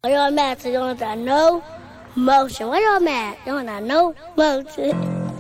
Why y'all mad? So you don't got no motion. Why y'all mad? You don't got no motion.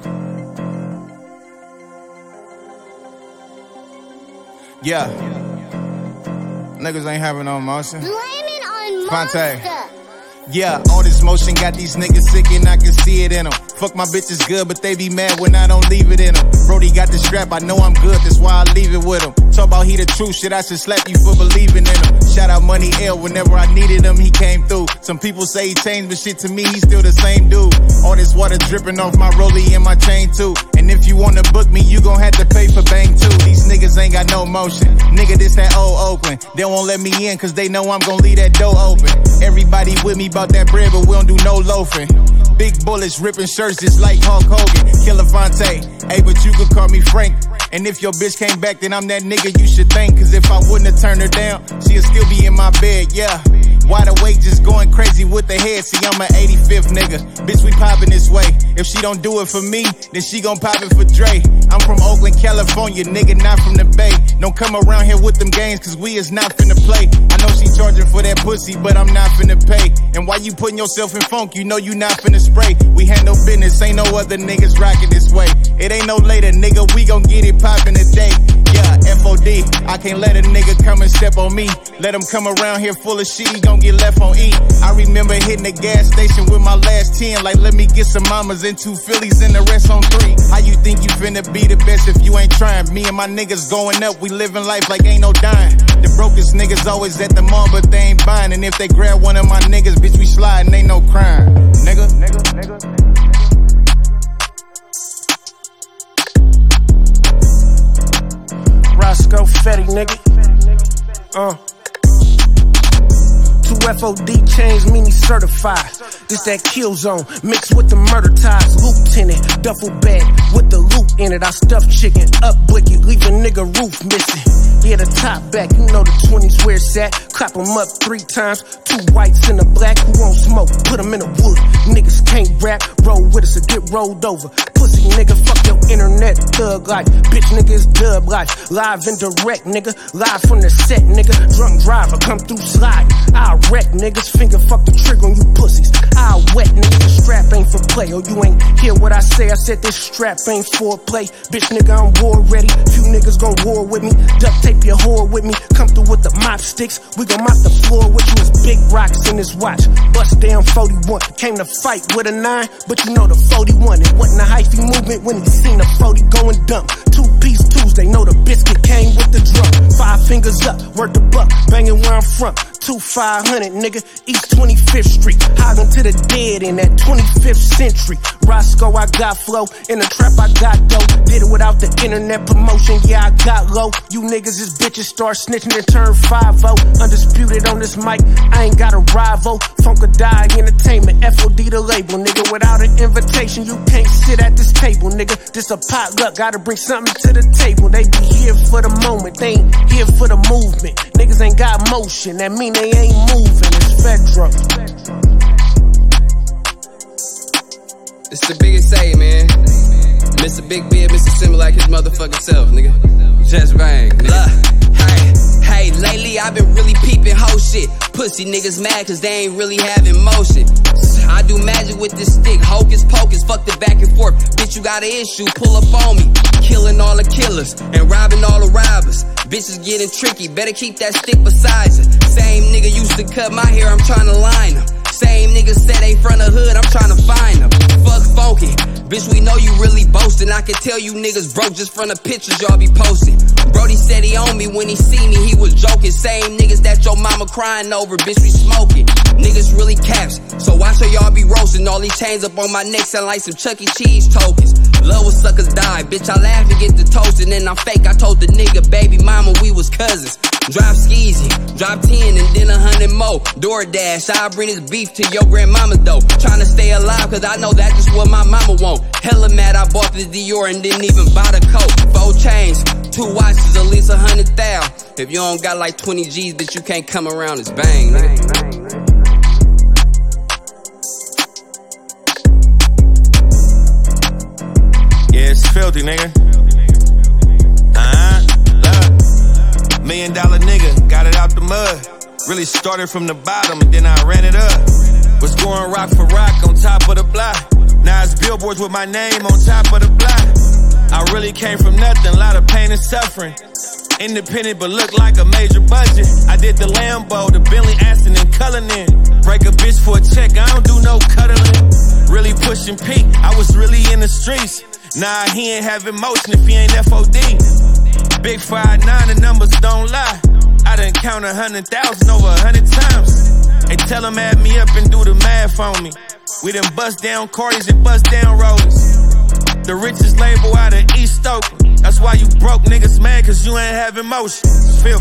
Yeah. Niggas ain't having no motion. Blame it on Monster. Yeah, all this motion got these niggas sick and I can see it in them. Fuck my bitches good, but they be mad when I don't leave it in them. Brody got the strap, I know I'm good, that's why I leave it with him. Talk about he the truth, shit, I should slap you for believing in him. Shout out Money L, whenever I needed him, he came through. Some people say he changed, but shit to me, he's still the same dude. All this water dripping off my rollie and my chain too. And if you wanna book me, you gon' have to pay for bang too. These niggas ain't got no motion. Nigga, this that old Oakland. They won't let me in, cause they know I'm gon' leave that door open. Everybody with me about that bread, but we don't do no loafing. Big bullets ripping shirts just like Hulk Hogan. Killer Fonte, hey, but you could call me Frank. And if your bitch came back, then I'm that nigga you should thank. Cause if I wouldn't have turned her down, she'd still be in my bed, yeah. Wide awake, just going crazy with the head. See, I'm an 85th nigga. Bitch, we poppin' this way. If she don't do it for me, then she gon' pop it for Dre. I'm from Oakland, California, nigga, not from the Bay. Don't come around here with them games, cause we is not finna play. I know she charging for that pussy, but I'm not finna pay. And why you putting yourself in funk, you know you not finna spray. We handle business, ain't no other niggas rockin' this way. It ain't no later, nigga, we gon' get it poppin' today. Yeah, FOD, I can't let a nigga come and step on me. Let him come around here full of shit, he gon' get left on E. I remember hitting the gas station with my last 10, like let me get some mamas and 2 Phillies and the rest on 3. How you think you finna be the best if you ain't trying? Me and my niggas going up, we living life like ain't no dying. The brokest niggas always at the mall, but they ain't buying. And if they grab one of my niggas, bitch, we sliding, ain't no crime. Nigga. Roscoe Fetty, nigga. 2 FOD chains, mean he certified. This that kill zone, mixed with the murder ties. Lieutenant, duffel bag with the loot in it. I stuff chicken, up blicky, leave a nigga roof missing. Yeah, the top back, you know the 20s where it's at. Clap them up 3 times, 2 whites and a black. Who won't smoke? Put them in the wood. Niggas can't rap, roll with us or get rolled over. Pussy nigga, fuck your internet, thug life. Bitch niggas, dub life. Live and direct, nigga. Live from the set, nigga. Drunk driver, come through slide. I'll wreck niggas, finger fuck the trigger on you pussies. I'll wet niggas, the strap ain't for play. Oh, you ain't hear what I say? I said this strap ain't for play. Bitch nigga, I'm war ready. Few niggas gon' war with me. Duct tape your whore with me. Come through with the mop sticks. We gon' mop the floor with you. It's big rocks in this watch. Bust down 41. Came to fight with a 9, but you know the 41. It wasn't a hyphy movement when he seen a 40 going dumb. 2-piece Tuesday, know the biscuit came with the drum. 5 fingers up, worth the buck, banging where I'm from. 2500, nigga, East 25th Street. Hogging to the dead in that 25th century. Roscoe, I got flow. In the trap, I got dough. Did it without the internet promotion, yeah, I got low. You niggas is bitches, start snitching and turn 5-0. Undisputed on this mic, I ain't got a rival. Funk or Die Entertainment, FOD the label, nigga. Without an invitation, you can't sit at this table, nigga. This a potluck, gotta bring something to the table. They be here for the moment, they ain't here for the movement. Niggas ain't got motion, that mean they ain't moving. It's Fedro. It's the biggest say, man. Mr. Big Beard, Mr. Simmer like his motherfucking self, nigga. Just bang, nigga. Hey, lately I've been really peeping whole shit. Pussy niggas mad cause they ain't really having motion. I do magic with this stick, hocus pocus, fuck the back and forth. Bitch, you got an issue, pull up on me. Killing all the killers and robbing all the robbers. Bitches getting tricky, better keep that stick beside you. Same nigga used to cut my hair, I'm trying to line them. Same nigga said they front of hood, I'm trying to find them. Fuck funky, bitch, we know you really boasting. I can tell you niggas broke just from the pictures y'all be posting. Brody said he on me when he see me, he was joking. Same niggas that your mama crying over, bitch, we smoking. Niggas really caps, so watch how y'all be roasting. All these chains up on my neck sound like some Chuck E. Cheese tokens. Love when suckers die, bitch, I laugh and get the toast. And then I'm fake, I told the nigga, baby mama, we was cousins. Drive skeezy, drop 10 and then 100 more. DoorDash, I'll bring this beef to your grandmama though. Tryna stay alive cause I know that's just what my mama want. Hella mad I bought the Dior and didn't even buy the coat. 4 chains, 2 watches, at least 100,000. If you don't got like 20 G's, bitch, you can't come around, it's bang, nigga. Yeah, it's filthy, nigga. $1 million nigga, got it out the mud. Really started from the bottom and then I ran it up. Was going rock for rock on top of the block. Now it's billboards with my name on top of the block. I really came from nothing, a lot of pain and suffering. Independent but look like a major budget. I did the Lambo, the Bentley, Aston and Cullinan. Break a bitch for a check, I don't do no cuddling. Really pushing P, I was really in the streets. Nah, he ain't have emotion if he ain't FOD. Big 5'9", the numbers don't lie. I done count 100,000 over 100 times. They tell him add me up and do the math on me. We done bust down Cardis and bust down Rollers. The richest label out of East Oakland. That's why you broke niggas mad, cause you ain't have emotion. Feel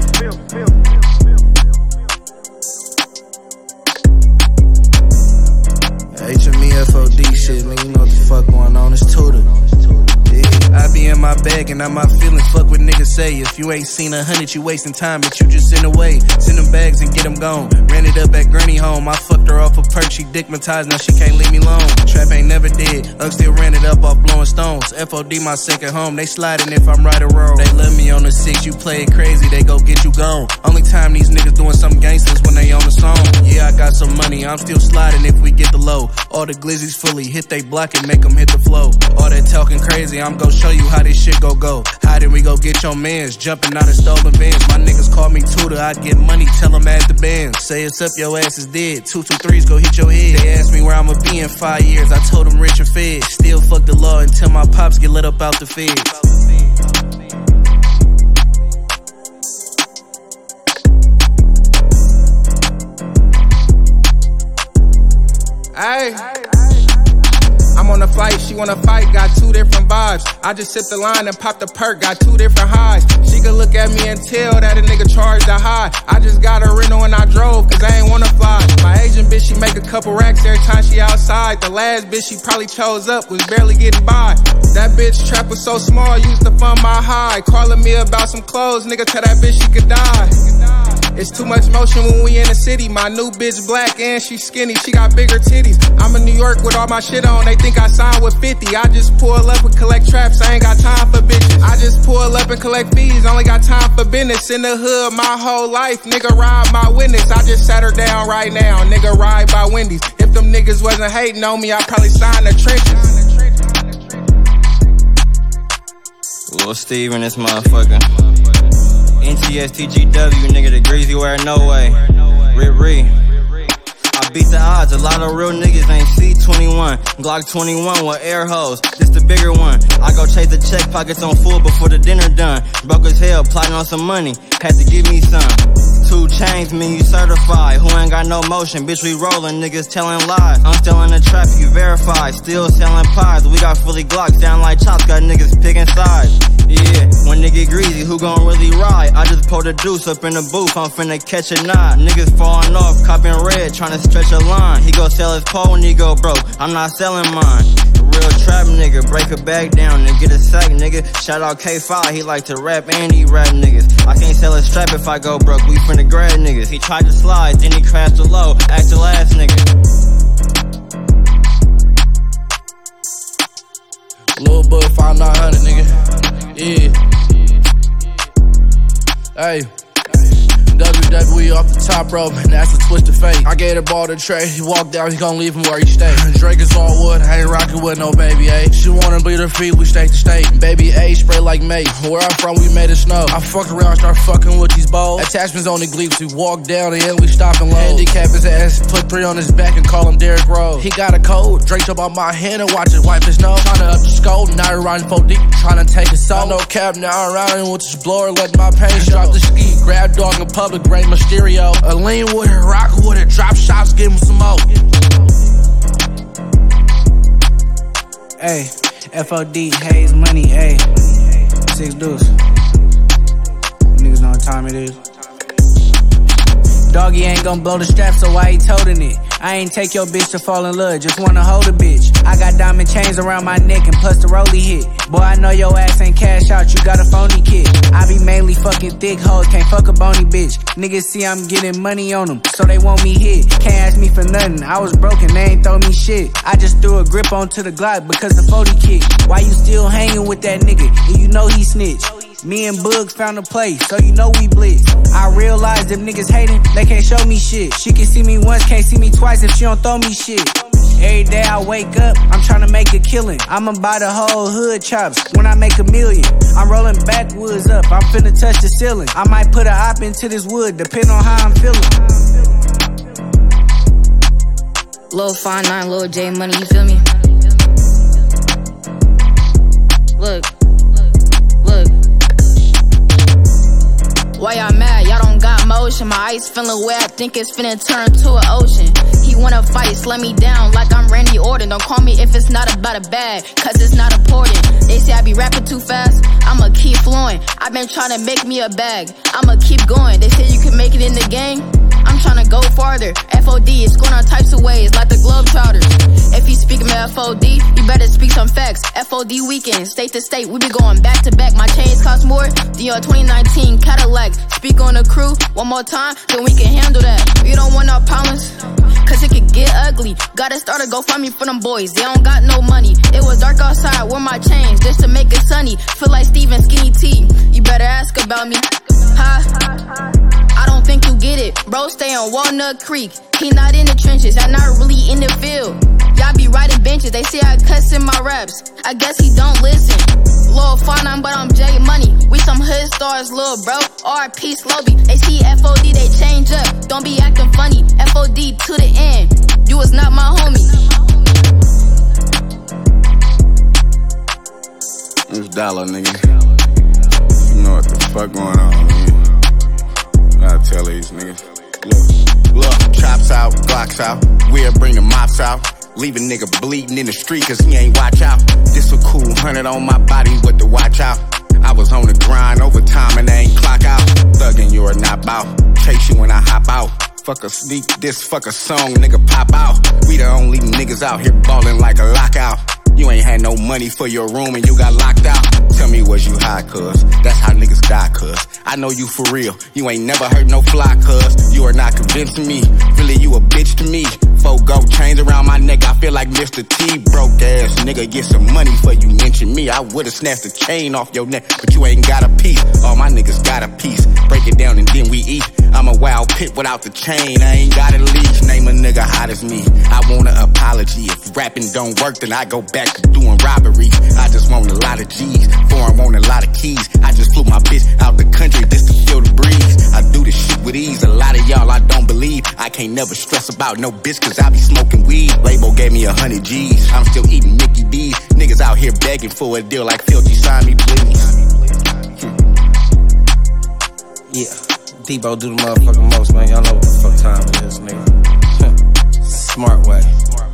HME FOD shit, nigga, you know what the fuck going on, it's Tudor. I be in my bag and I'm my feelings, fuck what niggas say. If you ain't seen 100, you wasting time, but you just send away. Send them bags and get them gone. Ran it up at Granny home, I fucked her off a perk, she dickmatized, now she can't leave me alone. Trap ain't never dead, Ugg still ran it up off blowing stones. FOD my second home, they sliding if I'm right or wrong. They love me on the 6, you play it crazy, they go get you gone. Only time these niggas doing some gangsters when they on the song. Yeah, I got some money, I'm still sliding if we get the low. All the glizzies fully hit they block and make them hit the flow. All that talking crazy, I'm gon' show you how this shit go. How did we go get your mans? Jumping out of stolen vans. My niggas call me Tudor, I get money, tell them add the bands. Say it's up, your ass is dead. 223s go hit your head. They asked me where I'ma be in 5 years. I told them rich and fed. Still fuck the law until my pops get lit up out the feds. Hey. I'm on a flight, she wanna fight, got 2 different vibes. I just sipped the line and popped the perk, got 2 different highs. She could look at me and tell that a nigga charged a high. I just got a rental and I drove, cause I ain't wanna fly. My Asian bitch, she make a couple racks every time she outside. The last bitch she probably chose up was barely getting by. That bitch trap was so small, used to fund my high. Calling me about some clothes, nigga, tell that bitch she could die. It's too much motion when we in the city. My new bitch black and she skinny, she got bigger titties. I'm in New York with all my shit on, they think I signed with 50. I just pull up and collect traps, I ain't got time for bitches. I just pull up and collect fees, only got time for business. In the hood my whole life, nigga ride my witness. I just sat her down right now, nigga ride by Wendy's. If them niggas wasn't hating on me, I probably signed the trenches. Lil Steve in this motherfucker. NTSTGW, nigga, the greasy wear, no way. Riri. I beat the odds, a lot of real niggas ain't C21. Glock 21 with air hose, this the bigger one. I go chase the check, pockets on full before the dinner done. Broke as hell, plotting on some money, had to give me some. 2 chains, mean you certified, who ain't got no motion, bitch we rollin', niggas telling lies. I'm still in the trap, you verified, still selling pies. We got fully Glocks, sound like chops, got niggas picking sides. Yeah, when they get greasy, who gon' really ride? I just pulled a deuce up in the booth, I'm finna catch a knot. Niggas falling off, copping red, tryna stretch a line. He go sell his pole when he go broke, I'm not selling mine. Real trap nigga, break a bag down and get a sack nigga. Shout out K5, he like to rap and he rap niggas. I can't sell a strap if I go broke, we finna grab niggas. He tried to slide, then he crashed the low, act the last nigga. Lil Bud 5900, nigga. Yeah. Hey. WWE off the top rope, and that's a twist of fate. I gave the ball to Trey, he walked down, he gon' leave him where he stay. Drake is all wood, I ain't rockin' with no baby A. She wanna bleed her feet, we state to state. Baby A spray like May, where I'm from we made it snow. I fuck around, start fucking with these balls. Attachments on the gleeps, we walk down and we stopping low. Handicap his ass, put 3 on his back and call him Derrick Rose. He got a cold, Drake up on my hand and watch it wipe his nose. Tryna up the skull, now he riding 4 deep, tryna take his soul. No cap, now I'm riding with this blower, let my pain show. Drop the ski, grab dog in public, Rey Mysterio. A lean with it, rock with it, drop shots, give him some more. Hey, FOD, Hayes, money, hey. 6 deuce. Niggas know what time it is. Doggy ain't gon' blow the strap, so why he toting it? I ain't take your bitch to fall in love, just wanna hold a bitch. I got diamond chains around my neck and plus the rollie hit. Boy, I know your ass ain't cash out, you got a phony kid. I be mainly fucking thick hoes, can't fuck a bony bitch. Niggas see I'm getting money on them, so they want me hit. Can't ask me for nothing, I was broken, they ain't throw me shit. I just threw a grip onto the Glock because the 40 kick. Why you still hanging with that nigga, and you know he snitch? Me and Bugs found a place, so you know we blitz. I realize them niggas hating, they can't show me shit. She can see me once, can't see me twice if she don't throw me shit. Every day I wake up, I'm tryna make a killing. I'ma buy the whole hood chops when I make $1 million. I'm rolling backwoods up, I'm finna touch the ceiling. I might put a op into this wood, depend on how I'm feeling. Lil 5'9", Lil J Money, you feel me? Look. Why y'all mad? Y'all don't got motion. My ice feeling wet, I think it's finna turn to an ocean. He wanna fight, slow me down like I'm Randy Orton. Don't call me if it's not about a bag, cause it's not important. They say I be rapping too fast, I'ma keep flowing. I been trying to make me a bag, I'ma keep going. They say you can make it in the game, I'm tryna go farther. FOD is going all types of ways, like the Globetrotters. If you speaking about FOD, you better speak some facts. FOD weekend, state to state, we be going back to back. My chains cost more than your 2019 Cadillac. Speak on the crew one more time, then we can handle that. You don't want no problems, cause it could get ugly. Gotta start a GoFundMe for them boys, they don't got no money. It was dark outside, wore my chains just to make it sunny. Feel like Steven Skinny T, you better ask about me. I don't think you get it. Bro stay on Walnut Creek, he not in the trenches, I'm not really in the field. Y'all be riding benches, they say I cuss in my raps, I guess he don't listen. Lil 5'9", but I'm J Money, we some hood stars, lil bro, R.I.P. Slowby. They see FOD, they change up, don't be acting funny. FOD to the end, you was not my homie. It's Dollar, nigga. You know what the fuck going on, nigga. I tell these niggas. Look, chops out, Glocks out, we'll bring the mops out. Leave a nigga bleeding in the street cause he ain't watch out. This a cool 100 on my body with the watch out. I was on the grind overtime and they ain't clock out. Thuggin', you're not bout. Chase you when I hop out. Fuck a sneak, this fuck a song, nigga pop out. We the only niggas out here ballin' like a lockout. You ain't had no money for your room and you got locked out. Tell me was you high, cuz? That's how niggas die, cuz. I know you for real. You ain't never heard no fly, cuz. You are not convincing me. Really, you a bitch to me. 4 gold chains around my neck, I feel like Mr. T. Broke ass nigga, get some money for you mention me. I would've snatched the chain off your neck, but you ain't got a piece. All my niggas got a piece. Break it down and then we eat. I'm a wild pit without the chain, I ain't got a leash. Name a nigga hot as me. I want an apology. If rapping don't work, then I go back to doing robberies. I just want a lot of G's. Foreign want a lot of keys. I just flew my bitch out the country just to feel the breeze. I do this shit with ease. A lot of y'all I don't believe. I can't never stress about no bitch cause I be smoking weed. Label gave me 100 G's. I'm still eating Mickey D's. Niggas out here begging for a deal like Filthy, sign me please. Yeah, Debo do the motherfucking most, man. Y'all know what the fuck time it is, nigga. Smart way.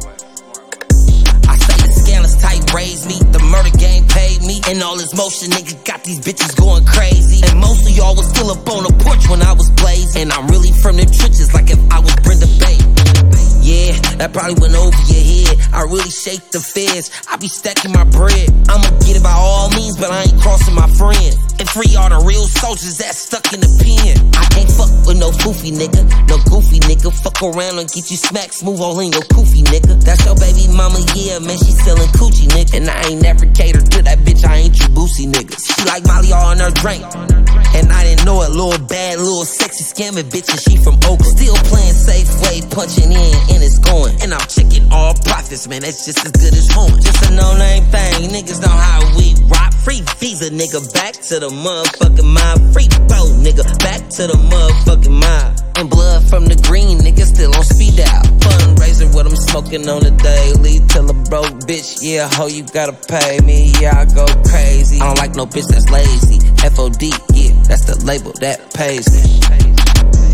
I say the scandalous type raised me, the murder game paid me, and all this motion, nigga, got these bitches going crazy. And most of y'all was still up on the porch when I was blazing. And I'm really from the trenches like if I was Brenda Bay. Yeah, that probably went over your head. I really shake the feds, I be stacking my bread. I'ma get it by all means, but I ain't crossing my friend. And free all the real soldiers that's stuck in the pen. I can't fuck with no foofy nigga, no goofy nigga. Fuck around and get you smacked, smooth all in your koofy nigga. That's your baby mama, yeah, man, she selling coochie nigga. And I ain't never catered to that bitch, I ain't you boosie niggas. She like Molly all in her drink, and I didn't know it. Little bad, little sexy scamming bitch, and she from Oakland. Still playing safe way, punching in, and it's going. And I'm checking all profits, man, that's just as good as home. Just a no-name thing, niggas know how we rock. Free visa, nigga, back to the motherfucking mob. Free throw, nigga, back to the motherfucking mob. And blood from the green, nigga, still on speed out. Fundraiser, what I'm smoking on the daily. Tell a broke bitch, yeah, ho, you gotta pay me. Yeah, I go crazy. I don't like no bitch that's lazy. FOD, yeah, that's the label that pays me.